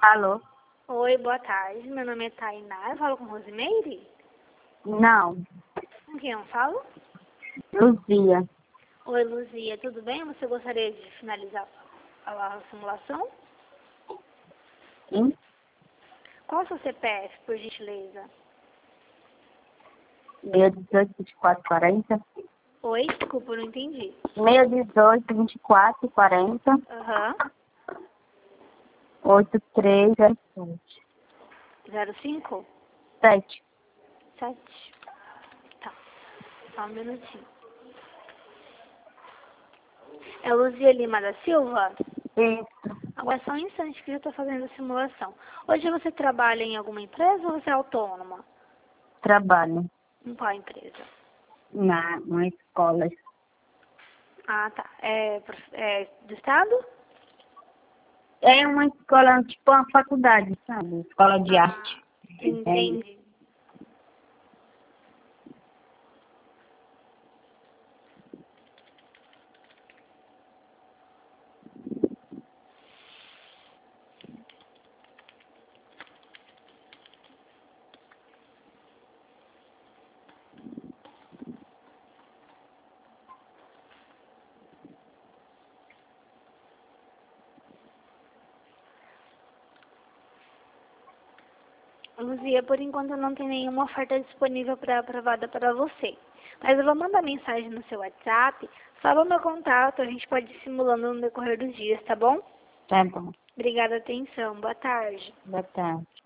Alô? Oi, boa tarde. Meu nome é Tainá. Eu falo com Rosimeire? Não. Com quem eu falo? Luzia. Oi, Luzia. Tudo bem? Você gostaria de finalizar a simulação? Sim? Qual é o seu CPF, por gentileza? 618, 24, 40. Oi, desculpa, eu não entendi. 618, 24, 40. Aham. 8307. 05? 7. 7. Tá. Só um minutinho. É Luzia Lima da Silva? Isso. Agora só um instante que eu estou fazendo a simulação. Hoje você trabalha em alguma empresa ou você é autônoma? Trabalho Em qual empresa? numa escola. Ah, tá. É do estado? É uma escola, tipo uma faculdade, sabe? Escola de Ah, arte. É. entendi. Luzia, por enquanto não tem nenhuma oferta disponível aprovada para você. Mas eu vou mandar mensagem no seu WhatsApp, salva o meu contato, a gente pode ir simulando no decorrer dos dias, tá bom? Tá bom. Obrigada, atenção. Boa tarde. Boa tarde.